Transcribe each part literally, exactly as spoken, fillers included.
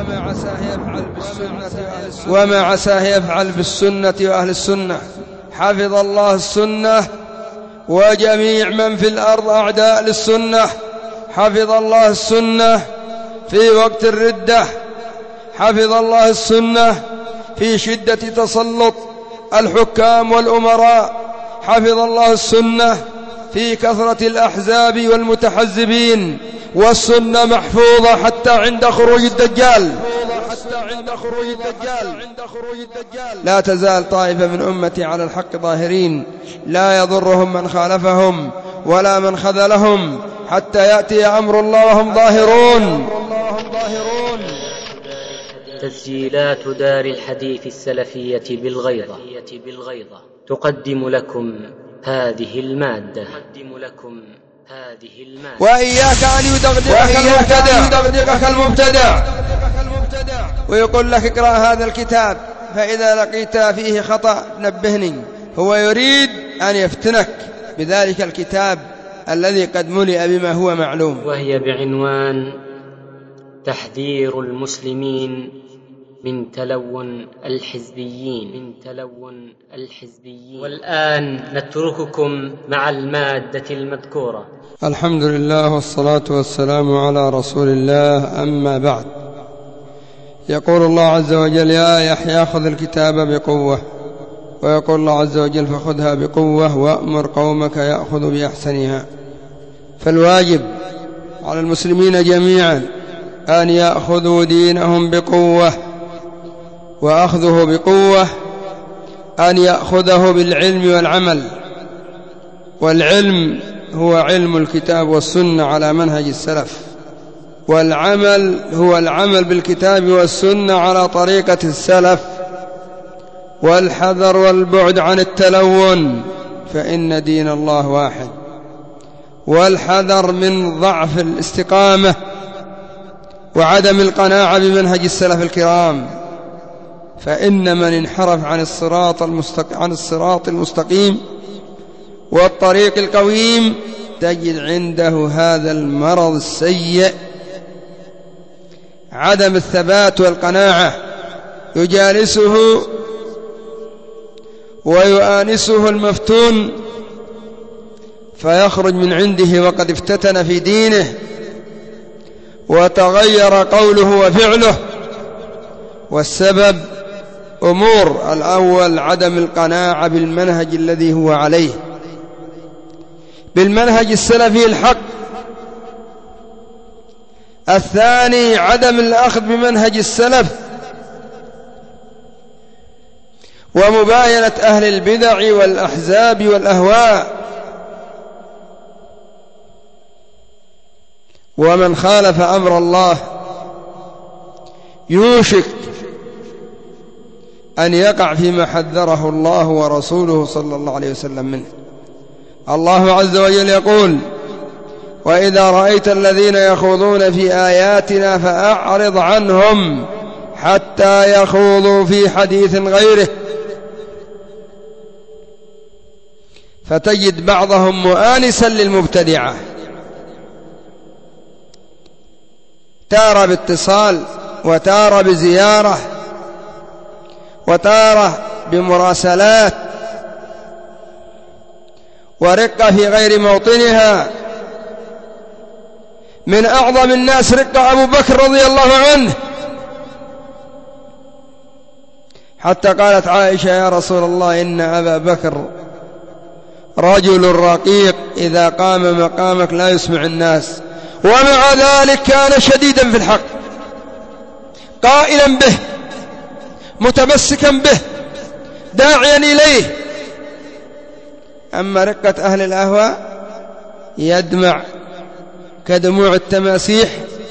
وما عساه يفعل بالسنة وأهل السنة وما عساه يفعل بالسنة وأهل السنة. حفظ الله السنة وجميع من في الأرض أعداء للسنة. حفظ الله السنة في وقت الردة. حفظ الله السنة في شدة تسلط الحكام والأمراء. حفظ الله السنة في كثرة الأحزاب والمتحزبين. والسنة محفوظة حتى عند خروج الدجال. لا تزال طائفة من أمتي على الحق ظاهرين لا يضرهم من خالفهم ولا من خذلهم حتى يأتي أمر الله وهم ظاهرون. تسجيلات دار الحديث السلفية بالغيضة تقدم لكم هذه المادة. وإياك أن يدغدغك المبتدع ويقول لك اقرأ هذا الكتاب فإذا لقيت فيه خطأ نبهني. هو يريد أن يفتنك بذلك الكتاب الذي قد ملئ بما هو معلوم. وهي بعنوان تحذير المسلمين من تلون الحزبيين من تلون الحزبيين والآن نترككم مع المادة المذكورة. الحمد لله والصلاة والسلام على رسول الله. أما بعد، يقول الله عز وجل: يا يحيى خذ الكتاب بقوة. ويقول الله عز وجل: فخذها بقوة وأمر قومك يأخذ بأحسنها. فالواجب على المسلمين جميعا أن يأخذوا دينهم بقوة، وأخذه بقوة أن يأخذه بالعلم والعمل. والعلم هو علم الكتاب والسنة على منهج السلف، والعمل هو العمل بالكتاب والسنة على طريقة السلف. والحذر والبعد عن التلون، فإن دين الله واحد. والحذر من ضعف الاستقامة وعدم القناعة بمنهج السلف الكرام، فإن من انحرف عن الصراط المستقيم, عن الصراط المستقيم والطريق القويم تجد عنده هذا المرض السيء، عدم الثبات والقناعة، يجالسه ويؤانسه المفتون فيخرج من عنده وقد افتتن في دينه وتغير قوله وفعله. والسبب أمور: الأول عدم القناعة بالمنهج الذي هو عليه، بالمنهج السلفي الحق. الثاني عدم الأخذ بمنهج السلف ومباينة أهل البدع والأحزاب والأهواء. ومن خالف أمر الله يوشك أن يقع فيما حذره الله ورسوله صلى الله عليه وسلم منه. الله عز وجل يقول: وإذا رأيت الذين يخوضون في آياتنا فأعرض عنهم حتى يخوضوا في حديث غيره. فتجد بعضهم مؤانسا للمبتدعة، تارة باتصال، وتارة بزيارة، وتارة بمراسلات، ورقة في غير موطنها. من أعظم الناس رقة أبو بكر رضي الله عنه، حتى قالت عائشة: يا رسول الله إن أبا بكر رجل رقيق إذا قام مقامك لا يسمع الناس، ومع ذلك كان شديدا في الحق، قائلا به، متمسكا به، داعيا إليه. أما رقة أهل الأهواء يدمع كدموع التماسيح،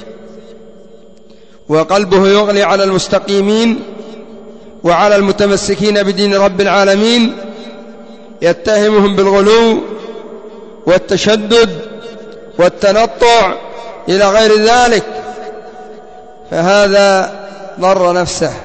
وقلبه يغلي على المستقيمين وعلى المتمسكين بدين رب العالمين، يتهمهم بالغلو والتشدد والتنطع إلى غير ذلك، فهذا ضر نفسه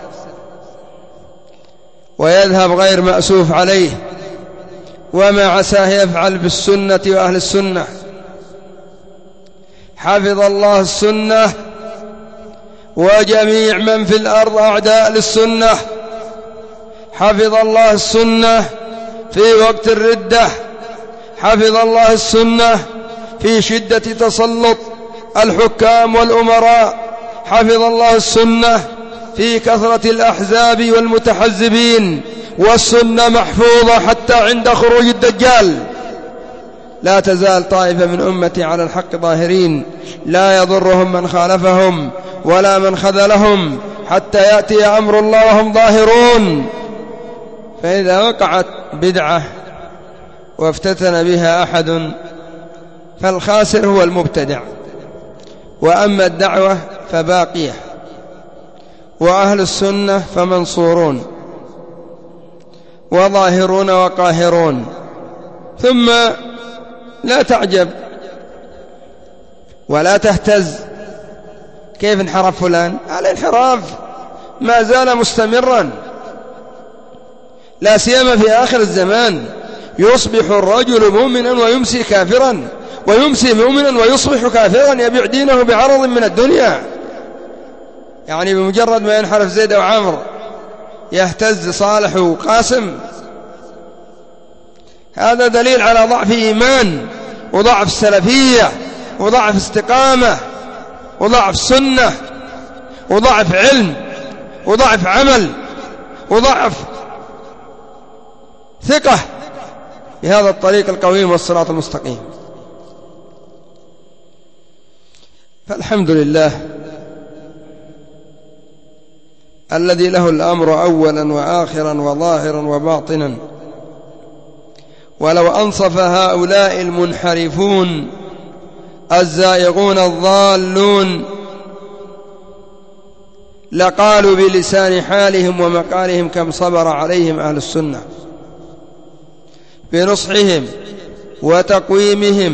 ويذهب غير مأسوف عليه. وما عساه يفعل بالسنة وأهل السنة. حفظ الله السنة وجميع من في الأرض أعداء للسنة. حفظ الله السنة في وقت الردة، حفظ الله السنة في شدة تسلط الحكام والأمراء، حفظ الله السنة في كثرة الأحزاب والمتحزبين، والسنة محفوظة حتى عند خروج الدجال. لا تزال طائفة من أمتي على الحق ظاهرين، لا يضرهم من خالفهم ولا من خذلهم حتى يأتي أمر الله وهم ظاهرون. فإذا وقعت بدعة وافتتن بها أحد فالخاسر هو المبتدع، وأما الدعوة فباقية، وأهل السنة فمنصورون وظاهرون وقاهرون. ثم لا تعجب ولا تهتز كيف انحرف فلان، الانحراف ما زال مستمرا، لا سيما في آخر الزمان. يصبح الرجل مؤمنا ويمسي كافرا، ويمسي مؤمنا ويصبح كافرا، يبيع دينه بعرض من الدنيا. يعني بمجرد ما ينحرف زيد وعمر يهتز صالح وقاسم. هذا دليل على ضعف إيمان وضعف سلفية وضعف استقامة وضعف سنة وضعف علم وضعف عمل وضعف ثقة بهذا الطريق القويم والصراط المستقيم. فالحمد لله الذي له الأمر أولا وآخرا وظاهرا وباطنا. ولو أنصف هؤلاء المنحرفون الزائغون الضالون لقالوا بلسان حالهم ومقالهم كم صبر عليهم أهل السنة بنصحهم وتقويمهم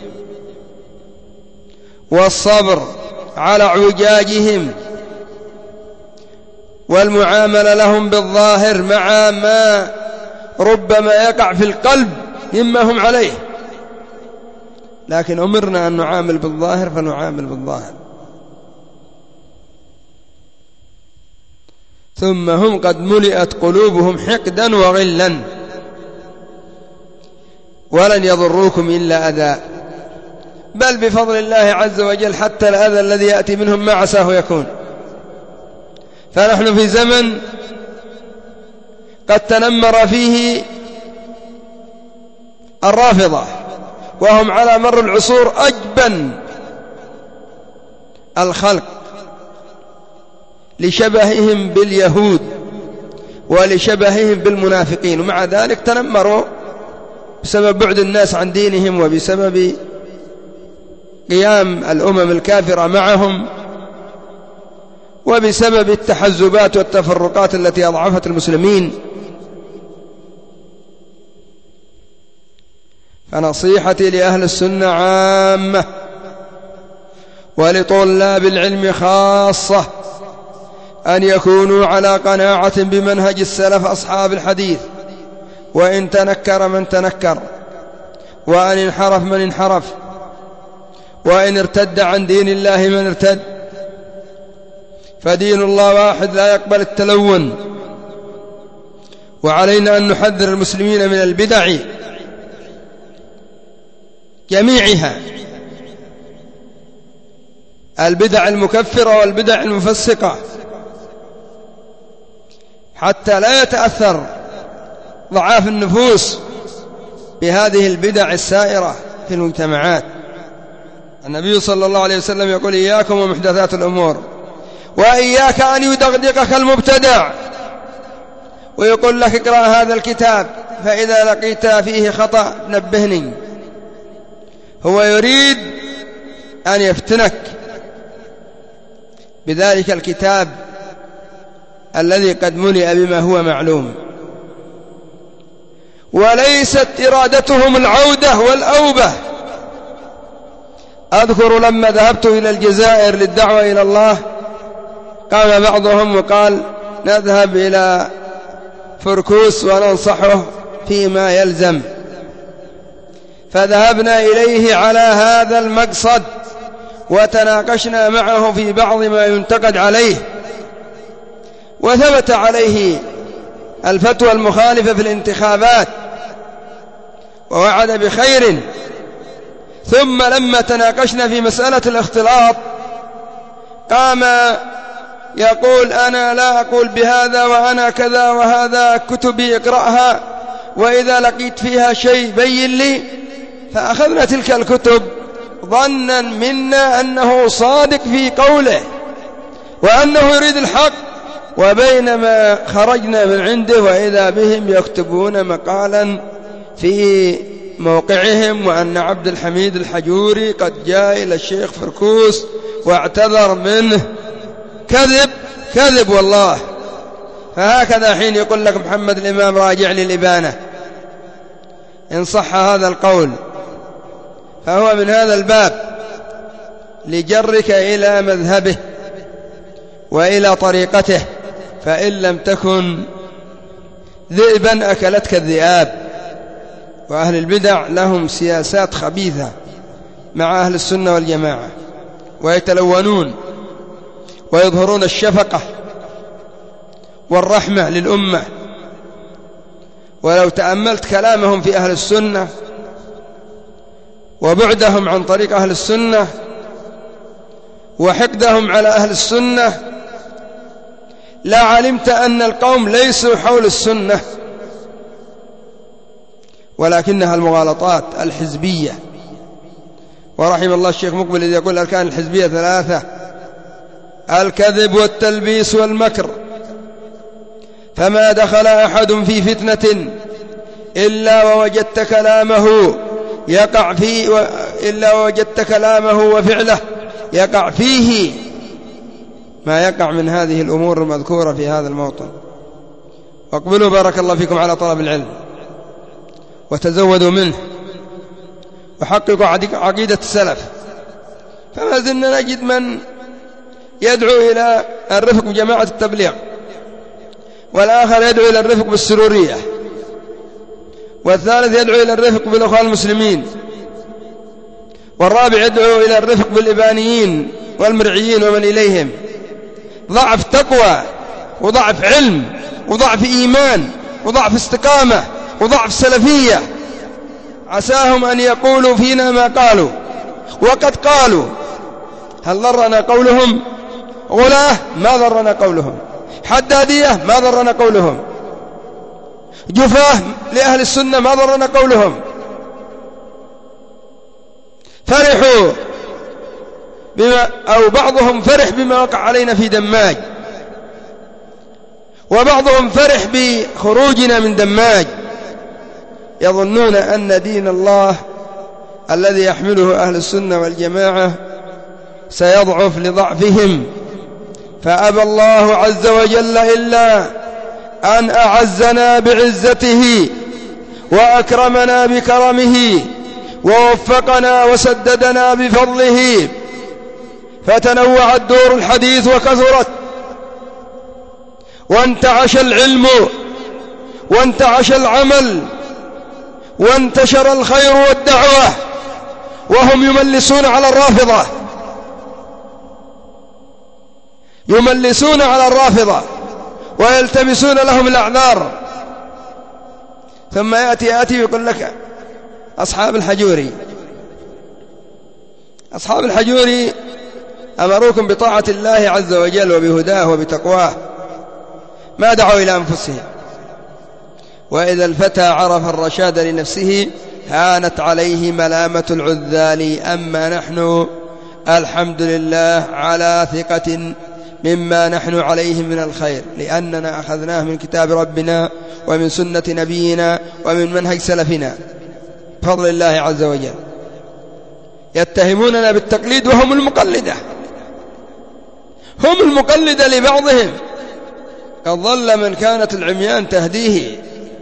والصبر على اعوجاجهم والمعاملة لهم بالظاهر مع ما ربما يقع في القلب مما هم عليه. لكن أمرنا أن نعامل بالظاهر فنعامل بالظاهر. ثم هم قد ملئت قلوبهم حقدا وغلا، ولن يضروكم إلا أذى، بل بفضل الله عز وجل حتى الأذى الذي يأتي منهم ما عساه يكون. فنحن في زمن قد تنمر فيه الرافضة، وهم على مر العصور أجبن الخلق لشبههم باليهود ولشبههم بالمنافقين، ومع ذلك تنمروا بسبب بعد الناس عن دينهم وبسبب قيام الأمم الكافرة معهم وبسبب التحزبات والتفرقات التي أضعفت المسلمين. فنصيحتي لأهل السنة عامة ولطلاب العلم خاصة أن يكونوا على قناعة بمنهج السلف أصحاب الحديث، وإن تنكر من تنكر، وأن انحرف من انحرف، وإن ارتد عن دين الله من ارتد، فدين الله واحد لا يقبل التلون. وعلينا أن نحذر المسلمين من البدع جميعها، البدع المكفرة والبدع المفسقة، حتى لا يتأثر ضعاف النفوس بهذه البدع السائرة في المجتمعات. النبي صلى الله عليه وسلم يقول: إياكم ومحدثات الأمور، وإياك أن يدغدغك المبتدع، ويقول لك: اقرأ هذا الكتاب فإذا لقيت فيه خطأ نبهني. هو يريد أن يفتنك بذلك الكتاب الذي قد ملئ بما هو معلوم، وليست إرادتهم العودة والأوبة. أذكر لما ذهبت إلى الجزائر للدعوة إلى الله، قام بعضهم وقال: نذهب إلى فركوس وننصحه فيما يلزم. فذهبنا إليه على هذا المقصد، وتناقشنا معه في بعض ما ينتقد عليه، وثبت عليه الفتوى المخالفة في الانتخابات ووعد بخير. ثم لما تناقشنا في مسألة الاختلاط قام يقول أنا لا أقول بهذا وأنا كذا وهذا كتبي اقرأها، وإذا لقيت فيها شيء بين لي. فأخذنا تلك الكتب ظنا منا أنه صادق في قوله وأنه يريد الحق، وبينما خرجنا من عنده وإذا بهم يكتبون مقالا في موقعهم وأن عبد الحميد الحجوري قد جاء إلى الشيخ فركوس واعتذر منه. كذب كذب والله. فهكذا حين يقول لك محمد الإمام راجع لي الإبانة إن صح هذا القول، فهو من هذا الباب لجرك إلى مذهبه وإلى طريقته، فإن لم تكن ذئبا أكلتك الذئاب. وأهل البدع لهم سياسات خبيثة مع أهل السنة والجماعة، ويتلونون ويظهرون الشفقة والرحمة للأمة. ولو تأملت كلامهم في أهل السنة وبعدهم عن طريق أهل السنة وحقدهم على أهل السنة لا علمت أن القوم ليسوا حول السنة، ولكنها المغالطات الحزبية. ورحم الله الشيخ مقبل الذي يقول أركان الحزبية ثلاثة: الكذب والتلبيس والمكر، فما دخل أحد في فتنة إلا ووجدت كلامه يقع فيه إلا ووجدت كلامه وفعله يقع فيه ما يقع من هذه الأمور المذكورة في هذا الموطن. واقبلوا بارك الله فيكم على طلب العلم وتزودوا منه وحققوا عقيدة السلف. فما زلنا نجد من يدعو إلى الرفق بجماعة التبليغ، والآخر يدعو إلى الرفق بالسرورية، والثالث يدعو إلى الرفق بالأخوان المسلمين، والرابع يدعو إلى الرفق بالإبانيين والمرعيين ومن إليهم. ضعف تقوى وضعف علم وضعف إيمان وضعف استقامة وضعف سلفية. عساهم أن يقولوا فينا ما قالوا، وقد قالوا. هل ضرنا قولهم؟ غلاه ما ضرنا قولهم، حدادية ما ضرنا قولهم، جفاه لأهل السنة ما ضرنا قولهم. فرحوا بما أو بعضهم فرح بما وقع علينا في دماج، وبعضهم فرح بخروجنا من دماج، يظنون أن دين الله الذي يحمله أهل السنة والجماعة سيضعف لضعفهم. فأبى الله عز وجل إلا أن أعزنا بعزته وأكرمنا بكرمه ووفقنا وسددنا بفضله، فتنوعت دور الحديث وكثرت، وانتعش العلم وانتعش العمل وانتشر الخير والدعوة، وهم يملسون على الرافضة يملسون على الرافضة ويلتمسون لهم الأعذار. ثم يأتي يأتي ويقول لك أصحاب الحجوري أصحاب الحجوري أمروكم بطاعة الله عز وجل وبهداه وبتقواه، ما دعوا إلى أنفسهم. وإذا الفتى عرف الرشاد لنفسه هانت عليه ملامة العذال. أما نحن الحمد لله على ثقة مما نحن عليه من الخير، لأننا أخذناه من كتاب ربنا ومن سنة نبينا ومن منهج سلفنا بفضل الله عز وجل. يتهموننا بالتقليد وهم المقلدة هم المقلدة لبعضهم. قد ضل من كانت العميان تهديه،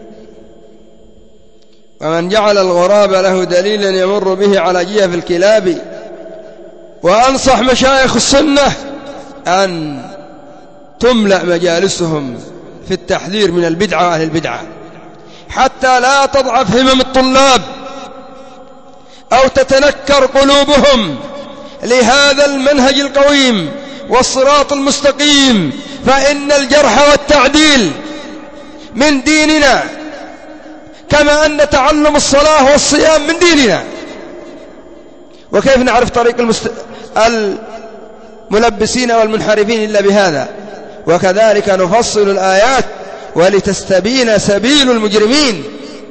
ومن جعل الغراب له دليلا يمر به على جيف الكلاب. وأنصح مشايخ السنة أن تملأ مجالسهم في التحذير من البدعة وأهل البدعة، حتى لا تضعف همم الطلاب أو تتنكر قلوبهم لهذا المنهج القويم والصراط المستقيم، فإن الجرح والتعديل من ديننا، كما أن تعلم الصلاة والصيام من ديننا. وكيف نعرف طريق المست... الملبسين والمنحرفين إلا بهذا؟ وكذلك نفصل الآيات ولتستبين سبيل المجرمين،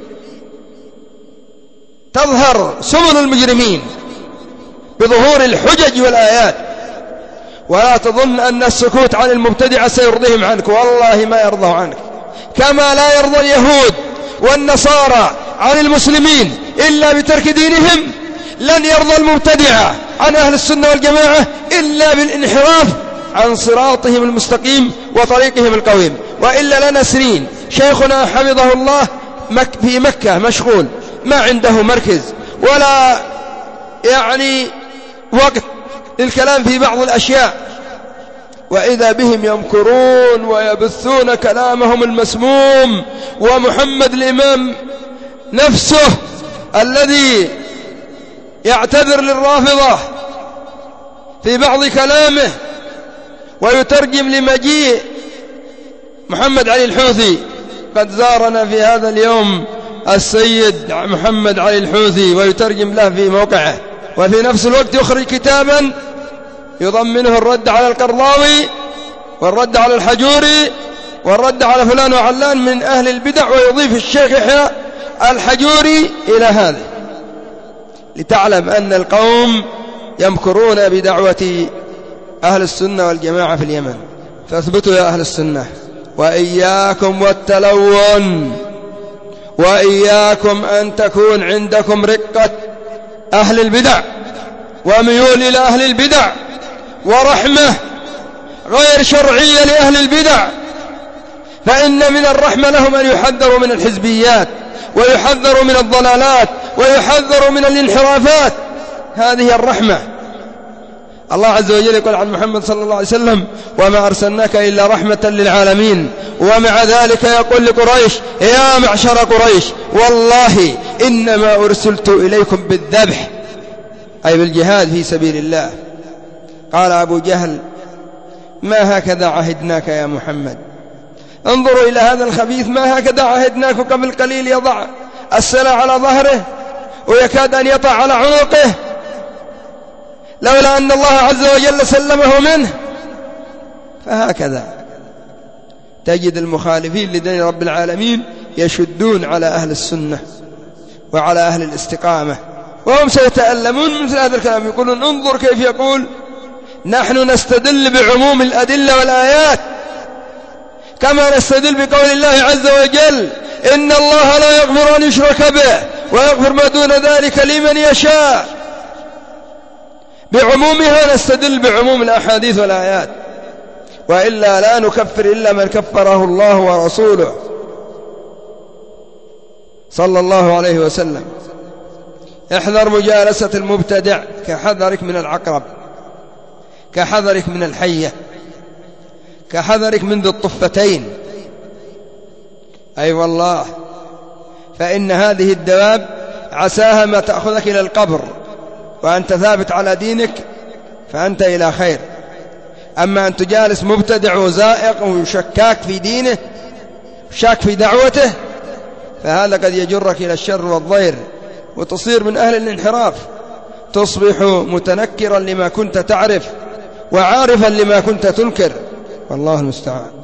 تظهر سبل المجرمين بظهور الحجج والآيات. ولا تظن أن السكوت عن المبتدعة سيرضيهم عنك، والله ما يرضى عنك، كما لا يرضى اليهود والنصارى عن المسلمين إلا بترك دينهم، لن يرضى المبتدعة عن أهل السنة والجماعة إلا بالانحراف عن صراطهم المستقيم وطريقهم القويم. وإلا لنا سنين شيخنا حفظه الله في مكة مشغول، ما عنده مركز ولا يعني وقت للكلام في بعض الأشياء، وإذا بهم يمكرون ويبثون كلامهم المسموم. ومحمد الإمام نفسه الذي يعتذر للرافضة في بعض كلامه ويترجم لمجيء محمد علي الحوثي، قد زارنا في هذا اليوم السيد محمد علي الحوثي ويترجم له في موقعه، وفي نفس الوقت يخرج كتابا يضمنه الرد على القرضاوي والرد على الحجوري والرد على فلان وعلان من أهل البدع، ويضيف الشيخ يحيى الحجوري إلى هذا، لتعلم أن القوم يمكرون بدعوة أهل السنة والجماعة في اليمن. فاثبتوا يا أهل السنة، وإياكم والتلون، وإياكم أن تكون عندكم رقة أهل البدع وميول إلى أهل البدع ورحمة غير شرعية لأهل البدع، فإن من الرحمة لهم أن يحذروا من الحزبيات ويحذروا من الضلالات ويحذروا من الانحرافات، هذه الرحمة. الله عز وجل يقول عن محمد صلى الله عليه وسلم: وما أرسلناك إلا رحمة للعالمين. ومع ذلك يقول لقريش: يا معشر قريش والله إنما أرسلت إليكم بالذبح، أي بالجهاد في سبيل الله. قال أبو جهل: ما هكذا عهدناك يا محمد، انظروا إلى هذا الخبيث، ما هكذا عهدناك قبل قليل يضع السلاح على ظهره ويكاد أن يطع على عنقه لولا أن الله عز وجل سلمه منه. فهكذا تجد المخالفين لدين رب العالمين يشدون على أهل السنة وعلى أهل الاستقامة، وهم سيتألمون مثل هذا الكلام. يقولون: انظر كيف يقول نحن نستدل بعموم الأدلة والآيات، كما نستدل بقول الله عز وجل: إن الله لا يغفر أن يشرك به ويغفر ما دون ذلك لمن يشاء. بعمومها نستدل بعموم الأحاديث والآيات، وإلا لا نكفر إلا من كفره الله ورسوله صلى الله عليه وسلم. احذر مجالسة المبتدع كحذرك من العقرب، كحذرك من الحية، كحذرك من ذي الطفتين. أي أيوة والله، فإن هذه الدواب عساها ما تأخذك إلى القبر وأنت ثابت على دينك فأنت إلى خير. أما أن تجالس مبتدع وزائق وشكاك في دينه شاك في دعوته، فهذا قد يجرك إلى الشر والضير وتصير من أهل الانحراف، تصبح متنكرا لما كنت تعرف وعارفا لما كنت تنكر، والله المستعان.